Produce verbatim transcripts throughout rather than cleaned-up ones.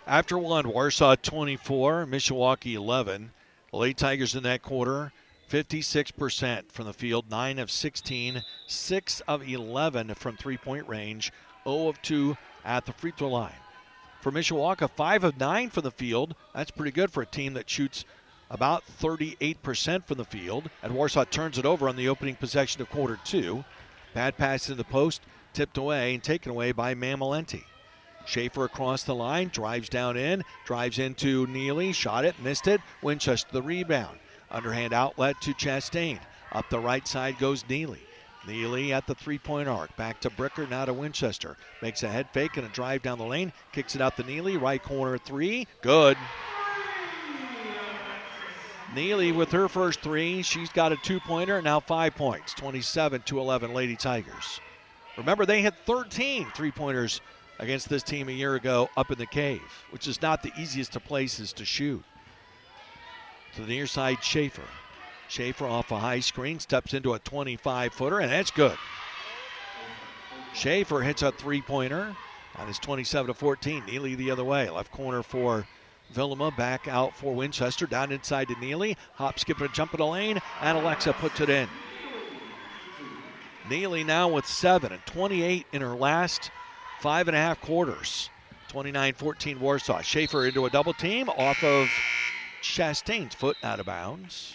After one, Warsaw twenty-four, Mishawaka eleven. The Lady Tigers in that quarter, fifty-six percent from the field, nine of sixteen, six of eleven from three-point range, zero of two at the free throw line. For Mishawaka, five of nine from the field. That's pretty good for a team that shoots about thirty-eight percent from the field. And Warsaw turns it over on the opening possession of quarter two. Bad pass in the post, tipped away and taken away by Mamalenti. Schaefer across the line, drives down in, drives into Neely, shot it, missed it. Winchester the rebound. Underhand outlet to Chastain. Up the right side goes Neely. Neely at the three-point arc. Back to Bricker, now to Winchester. Makes a head fake and a drive down the lane. Kicks it out to Neely. Right corner three. Good. Neely with her first three. She's got a two-pointer, now five points. twenty-seven to eleven Lady Tigers. Remember, they had thirteen three-pointers against this team a year ago up in the cave, which is not the easiest of places to shoot. To the near side, Schaefer. Schaefer off a high screen, steps into a twenty-five-footer, and that's good. Schaefer hits a three-pointer. That is twenty-seven to fourteen. Neely the other way. Left corner for Vilma, back out for Winchester. Down inside to Neely. Hop, skip, and jump in the lane, and Alexa puts it in. Neely now with seven and twenty-eight in her last five and a half quarters. twenty-nine fourteen Warsaw. Schaefer into a double team off of Chastain's foot, out of bounds.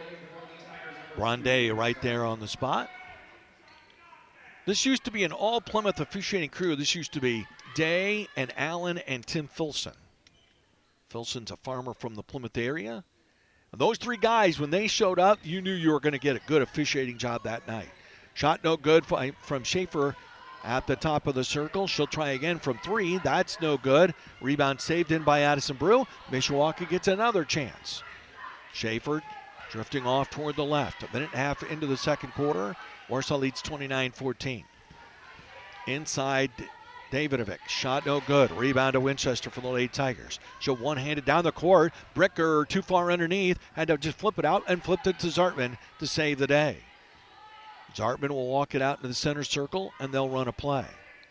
Ronde right there on the spot. This used to be an all Plymouth officiating crew. This used to be Day and Allen and Tim Filson. Filson's a farmer from the Plymouth area. And those three guys, when they showed up, you knew you were going to get a good officiating job that night. Shot no good from Schaefer at the top of the circle. She'll try again from three. That's no good. Rebound saved in by Addison Brew. Mishawaka gets another chance. Schaefer drifting off toward the left. A minute and a half into the second quarter. Warsaw leads twenty-nine fourteen. Inside, Davidovic. Shot no good. Rebound to Winchester for the Lady Tigers. She'll one-handed down the court. Bricker too far underneath. Had to just flip it out and flipped it to Zartman to save the day. Zartman will walk it out into the center circle, and they'll run a play.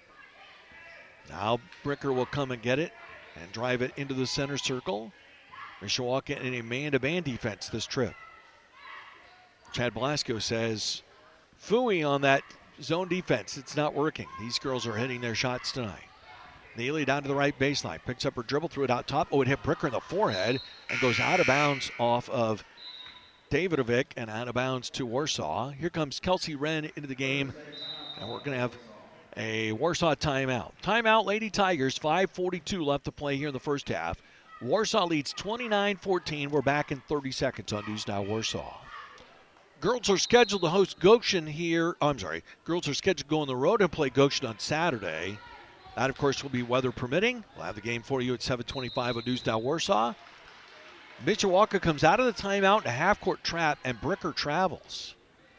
Now Bricker will come and get it and drive it into the center circle. Mishawaka in a man-to-man defense this trip. Chad Blasco says, phooey on that zone defense. It's not working. These girls are hitting their shots tonight. Neely down to the right baseline. Picks up her dribble, threw it out top. Oh, it hit Bricker in the forehead and goes out of bounds off of Davidovic and out of bounds to Warsaw. Here comes Kelsey Wren into the game, and we're going to have a Warsaw timeout. Timeout, Lady Tigers. five forty-two left to play here in the first half. Warsaw leads twenty-nine fourteen. We're back in thirty seconds on News Now Warsaw. Girls are scheduled to host Goshen here. Oh, I'm sorry. Girls are scheduled to go on the road and play Goshen on Saturday. That, of course, will be weather permitting. We'll have the game for you at seven twenty-five on News Now Warsaw. Mishawaka comes out of the timeout in a half-court trap, and Bricker travels.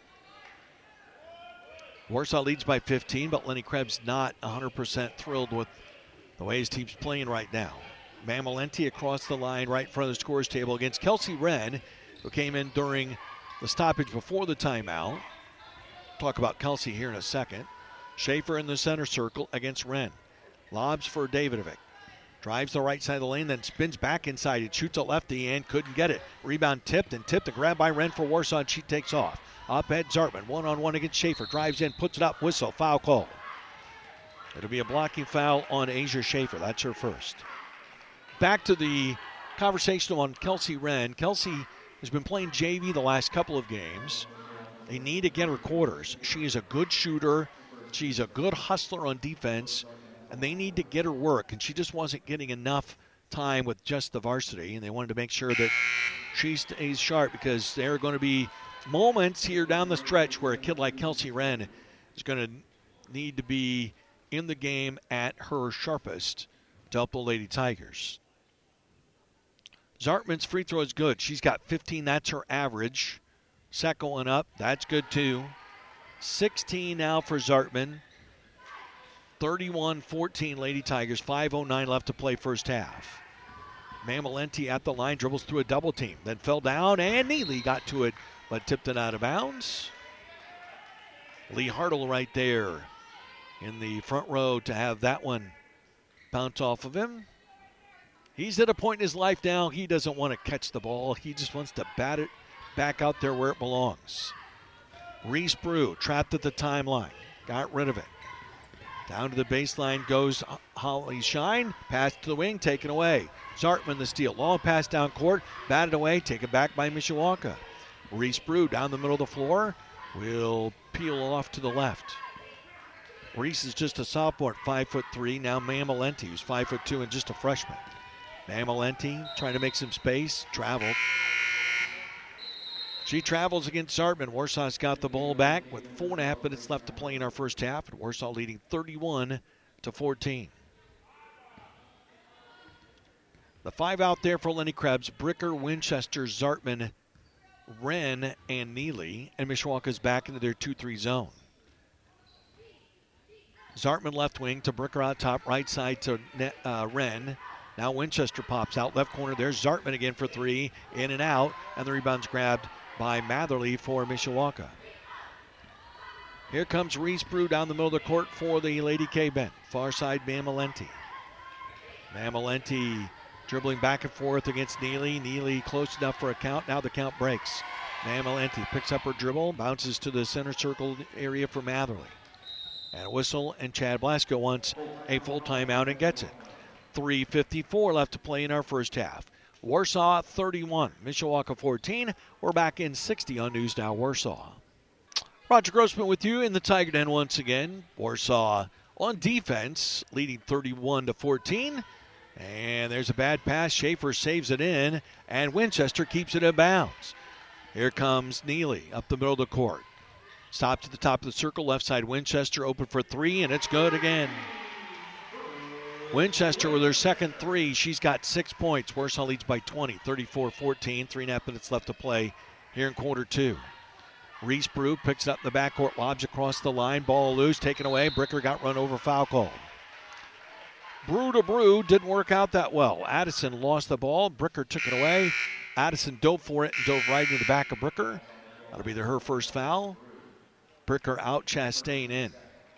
Warsaw leads by fifteen, but Lenny Krebs not one hundred percent thrilled with the way his team's playing right now. Mamalenti across the line right in front of the scorer's table against Kelsey Wren, who came in during the stoppage before the timeout. Talk about Kelsey here in a second. Schaefer in the center circle against Wren. Lobs for Davidovic. Drives the right side of the lane, then spins back inside. It shoots a lefty and couldn't get it. Rebound tipped and tipped. A grab by Wren for Warsaw, and she takes off. Up at Zartman. One-on-one against Schaefer. Drives in, puts it up. Whistle. Foul call. It'll be a blocking foul on Asia Schaefer. That's her first. Back to the conversation on Kelsey Wren. Kelsey has been playing J V the last couple of games. They need to get her quarters. She is a good shooter. She's a good hustler on defense, and they need to get her work. And she just wasn't getting enough time with just the varsity, and they wanted to make sure that she stays sharp because there are going to be moments here down the stretch where a kid like Kelsey Wren is going to need to be in the game at her sharpest to help the Lady Tigers. Zartman's free throw is good. She's got fifteen. That's her average. Second one up. That's good, too. sixteen now for Zartman. thirty-one fourteen Lady Tigers. five oh nine left to play first half. Mamalenti at the line. Dribbles through a double team. Then fell down, and Neely got to it, but tipped it out of bounds. Lee Hartle right there in the front row to have that one bounce off of him. He's at a point in his life now, he doesn't want to catch the ball. He just wants to bat it back out there where it belongs. Reese Brew trapped at the timeline. Got rid of it. Down to the baseline goes Holly Shine. Pass to the wing, taken away. Zartman the steal. Long pass down court. Batted away, taken back by Mishawaka. Reese Brew down the middle of the floor. Will peel off to the left. Reese is just a sophomore at five foot three. Now Mamalenti, who's five foot two and just a freshman. Mamalenti trying to make some space. Traveled. She travels against Zartman. Warsaw's got the ball back with four and a half minutes left to play in our first half. And Warsaw leading thirty-one to fourteen. The five out there for Lenny Krebs: Bricker, Winchester, Zartman, Wren, and Neely. And Mishawaka's back into their two three zone. Zartman left wing to Bricker out top, right side to uh, Wren. Now Winchester pops out, left corner. There's Zartman again for three, in and out, and the rebound's grabbed by Matherly for Mishawaka. Here comes Reese Brew down the middle of the court for the Lady K-Ben. Far side, Mamalenti. Mamalenti dribbling back and forth against Neely. Neely close enough for a count. Now the count breaks. Mamalenti picks up her dribble, bounces to the center circle area for Matherly. And a whistle, and Chad Blasco wants a full timeout and gets it. three fifty-four left to play in our first half. Warsaw thirty-one, Mishawaka fourteen. We're back in sixty on News Now Warsaw. Roger Grossman with you in the Tiger Den once again. Warsaw on defense, leading thirty-one to fourteen. And there's a bad pass. Schaefer saves it in, and Winchester keeps it in bounds. Here comes Neely up the middle of the court. Stop to the top of the circle, left side Winchester open for three, and it's good again. Winchester with her second three. She's got six points. Warsaw leads by twenty, thirty-four fourteen. Three and a half minutes left to play here in quarter two. Reese Brew picks it up in the backcourt, lobs across the line. Ball loose, taken away. Bricker got run over, foul call. Brew to Brew didn't work out that well. Addison lost the ball. Bricker took it away. Addison dove for it and dove right into the back of Bricker. That'll be her first foul. Bricker out, Chastain in.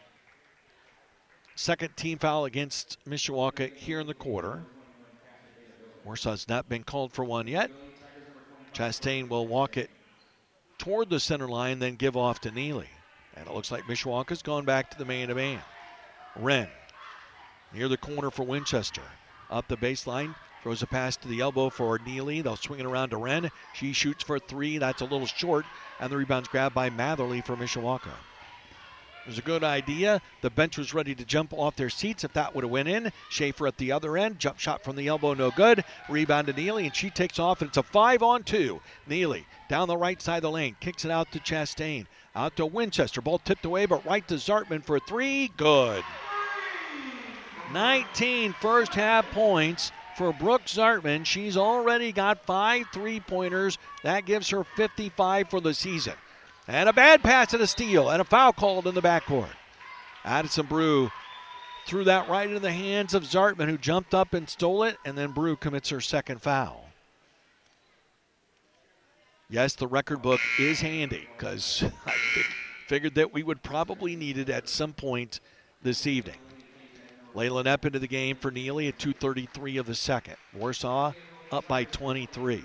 Second team foul against Mishawaka here in the quarter. Warsaw's not been called for one yet. Chastain will walk it toward the center line, then give off to Neely. And it looks like Mishawaka's gone back to the man-to-man. Wren near the corner for Winchester. Up the baseline, throws a pass to the elbow for Neely. They'll swing it around to Wren. She shoots for three. That's a little short. And the rebound's grabbed by Matherly for Mishawaka. It was a good idea. The bench was ready to jump off their seats if that would have went in. Schaefer at the other end. Jump shot from the elbow, no good. Rebound to Neely, and she takes off, and it's a five on two. Neely down the right side of the lane. Kicks it out to Chastain. Out to Winchester. Ball tipped away, but right to Zartman for three. Good. nineteen first half points for Brooke Zartman. She's already got five three-pointers. That gives her fifty-five for the season. And a bad pass and a steal and a foul called in the backcourt. Addison Brew threw that right into the hands of Zartman, who jumped up and stole it, and then Brew commits her second foul. Yes, the record book is handy because I figured that we would probably need it at some point this evening. Layla Knepp into the game for Neely at two thirty-three of the second. Warsaw up by twenty-three.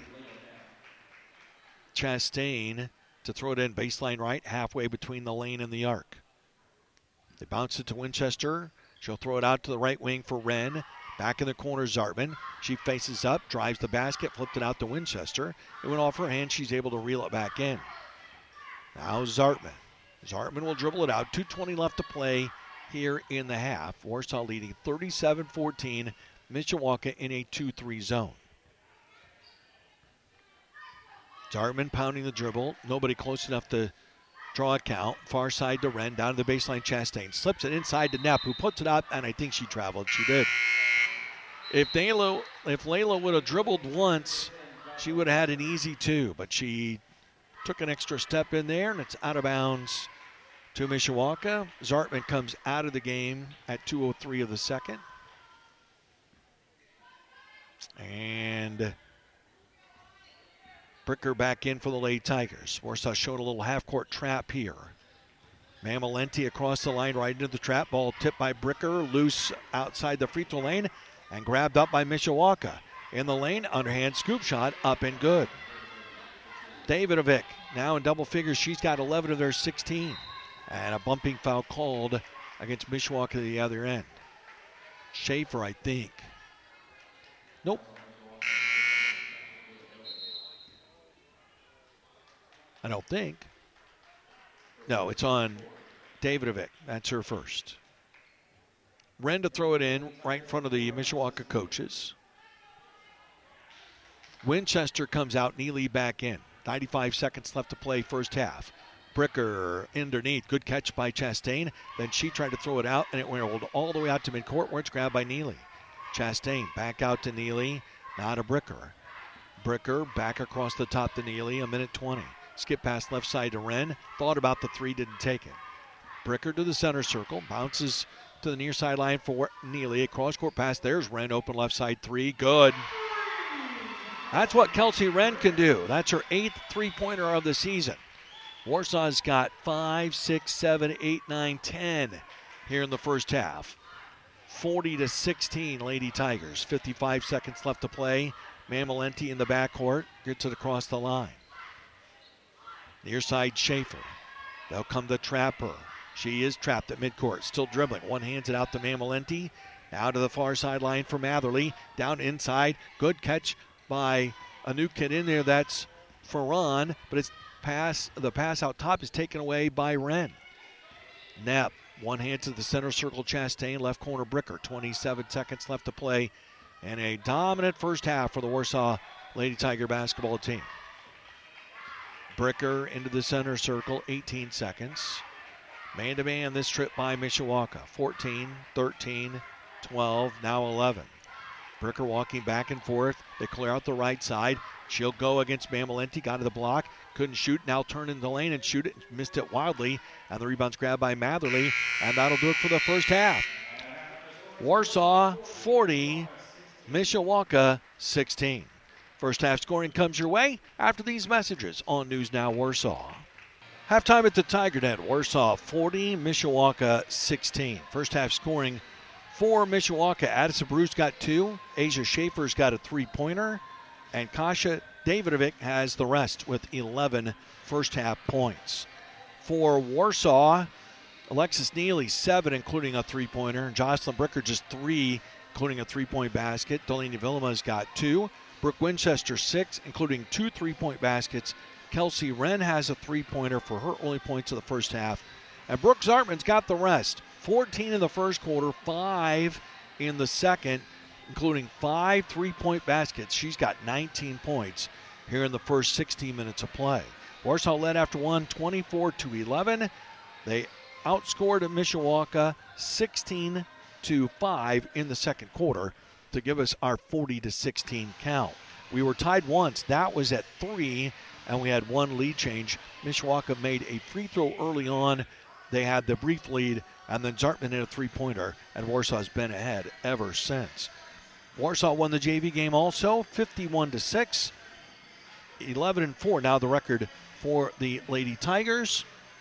Chastain to throw it in baseline right, halfway between the lane and the arc. They bounce it to Winchester. She'll throw it out to the right wing for Wren. Back in the corner, Zartman. She faces up, drives the basket, flipped it out to Winchester. It went off her hand. She's able to reel it back in. Now Zartman. Zartman will dribble it out. two twenty left to play here in the half. Warsaw leading thirty-seven fourteen. Mishawaka in a two three zone. Zartman pounding the dribble. Nobody close enough to draw a count. Far side to Wren. Down to the baseline, Chastain. Slips it inside to Knepp, who puts it up, and I think she traveled. She did. If Layla, if Layla would have dribbled once, she would have had an easy two. But she took an extra step in there, and it's out of bounds to Mishawaka. Zartman comes out of the game at two oh three of the second. And Bricker back in for the Lady Tigers. Warsaw showed a little half-court trap here. Mamalenti across the line right into the trap. Ball tipped by Bricker. Loose outside the free throw lane. and grabbed up by Mishawaka. In the lane, underhand scoop shot, up and good. Davidovic now in double figures. She's got eleven of their sixteen. And a bumping foul called against Mishawaka at the other end. Schaefer, I think. Nope. I don't think. No, it's on Davidovic. That's her first. Wren to throw it in right in front of the Mishawaka coaches. Winchester comes out, Neely back in. ninety-five seconds left to play first half. Bricker underneath. Good catch by Chastain. Then she tried to throw it out, and it rolled all the way out to midcourt where it's grabbed by Neely. Chastain back out to Neely. Now to Bricker. Bricker back across the top to Neely. A minute twenty. Skip pass left side to Wren. Thought about the three, didn't take it. Bricker to the center circle. Bounces to the near sideline for Neely. A cross-court pass. There's Wren. Open left side three. Good. That's what Kelsey Wren can do. That's her eighth three-pointer of the season. Warsaw's got five, six, seven, eight, nine, ten here in the first half. forty to sixteen, Lady Tigers. fifty-five seconds left to play. Mamalenti in the backcourt. Gets it across the line. Near side Schaefer. They'll come to trap her. She is trapped at midcourt. Still dribbling. One hands it out to Mamalenti. Now to the far sideline for Matherly. Down inside. Good catch by a new kid in there. That's Ferran. But it's pass. The pass out top is taken away by Wren. Knapp. One hand to the center circle. Chastain. Left corner Bricker. twenty-seven seconds left to play. And a dominant first half for the Warsaw Lady Tiger basketball team. Bricker into the center circle. eighteen seconds. Man-to-man this trip by Mishawaka. fourteen, thirteen, twelve, now eleven. Bricker walking back and forth. They clear out the right side. She'll go against Mamalenti. Got to the block. Couldn't shoot. Now turn in the lane and shoot it. Missed it wildly. And the rebound's grabbed by Matherly. And that'll do it for the first half. Warsaw forty, Mishawaka sixteen. First half scoring comes your way after these messages on News Now Warsaw. Halftime at the Tiger Net. Warsaw forty, Mishawaka sixteen. First half scoring for Mishawaka. Addison Bruce got two. Asia Schaefer's got a three-pointer. And Kasha Davidovic has the rest with eleven first half points. For Warsaw, Alexis Neely, seven, including a three-pointer. Jocelyn Bricker, just three, including a three-point basket. Delaney Villama's got two. Brooke Winchester, six, including two three-point baskets. Kelsey Wren has a three-pointer for her only points of the first half. And Brooke Zartman's got the rest. fourteen in the first quarter, five in the second, including five three-point baskets. She's got nineteen points here in the first sixteen minutes of play. Warsaw led after one, twenty-four to eleven. They outscored Mishawaka sixteen to five in the second quarter to give us our forty to sixteen count. We were tied once. That was at three, and we had one lead change. Mishawaka made a free throw early on. They had the brief lead, and then Zartman hit a three-pointer, and Warsaw's been ahead ever since. Warsaw won the J V game also, fifty-one to six. eleven and four now the record for the Lady Tigers.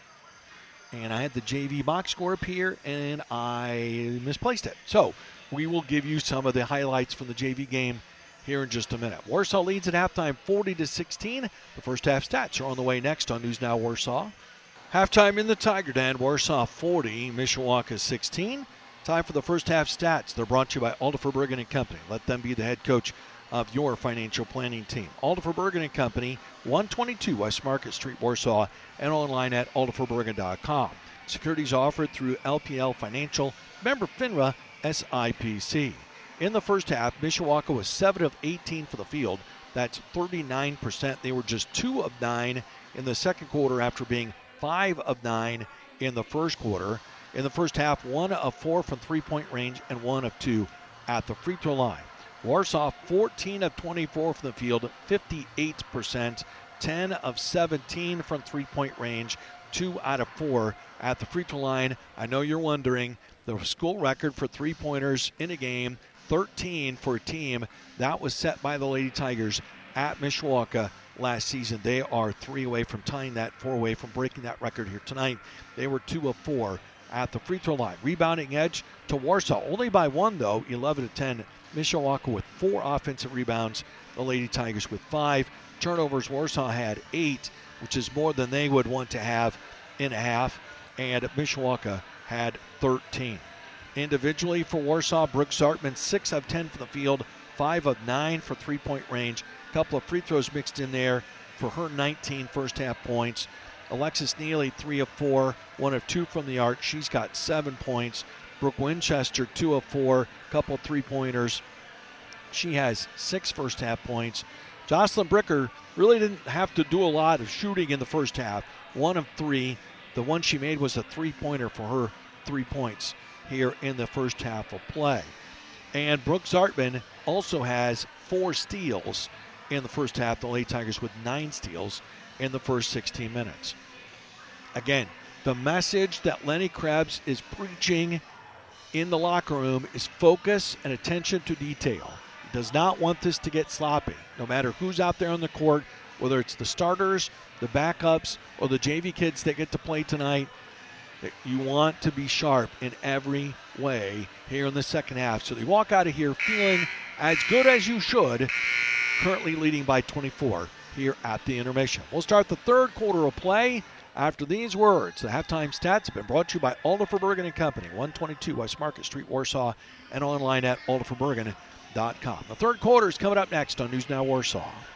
And I had the J V box score up here, and I misplaced it. So we will give you some of the highlights from the J V game here in just a minute. Warsaw leads at halftime forty to sixteen. The first half stats are on the way next on News Now Warsaw. Halftime in the Tiger Den, Warsaw forty, Mishawaka sixteen. Time for the first half stats. They're brought to you by Aldifer Bergen and Company. Let them be the head coach of your financial planning team. Aldifer Bergen and Company, one twenty-two West Market Street, Warsaw, and online at aldifer bergen dot com. Securities offered through L P L Financial, member FINRA, S I P C. In the first half, Mishawaka was seven of eighteen for the field. That's thirty-nine percent. They were just two of nine in the second quarter after being five of nine in the first quarter. In the first half, one of four from three-point range and one of two at the free throw line. Warsaw, fourteen of twenty-four from the field, fifty-eight percent, ten of seventeen from three-point range, two out of four at the free throw line. I know you're wondering, the school record for three-pointers in a game, thirteen for a team. That was set by the Lady Tigers at Mishawaka last season. They are three away from tying that, four away from breaking that record here tonight. They were two of four at the free throw line. Rebounding edge to Warsaw. Only by one, though, eleven to ten. Mishawaka with four offensive rebounds. The Lady Tigers with five. Turnovers, Warsaw had eight, which is more than they would want to have in a half. And Mishawaka had thirteen. Individually for Warsaw, Brooke Zartman, six of ten from the field, five of nine for three-point range. A couple of free throws mixed in there for her nineteen first-half points. Alexis Neely, three of four, one of two from the arc. She's got seven points. Brooke Winchester, two of four, a couple three-pointers. She has six first-half points. Jocelyn Bricker really didn't have to do a lot of shooting in the first half. One of three. The one she made was a three-pointer for her three points here in the first half of play. And Brooke Zartman also has four steals in the first half. The Lady Tigers with nine steals in the first sixteen minutes. Again, the message that Lenny Krebs is preaching in the locker room is focus and attention to detail. He does not want this to get sloppy, no matter who's out there on the court, whether it's the starters, the backups, or the J V kids that get to play tonight. You want to be sharp in every way here in the second half. So they walk out of here feeling as good as you should, currently leading by twenty-four here at the intermission. We'll start the third quarter of play after these words. The halftime stats have been brought to you by Aldifer Bergen and Company, one twenty-two West Market Street, Warsaw, and online at aldifer bergen dot com. The third quarter is coming up next on News Now Warsaw.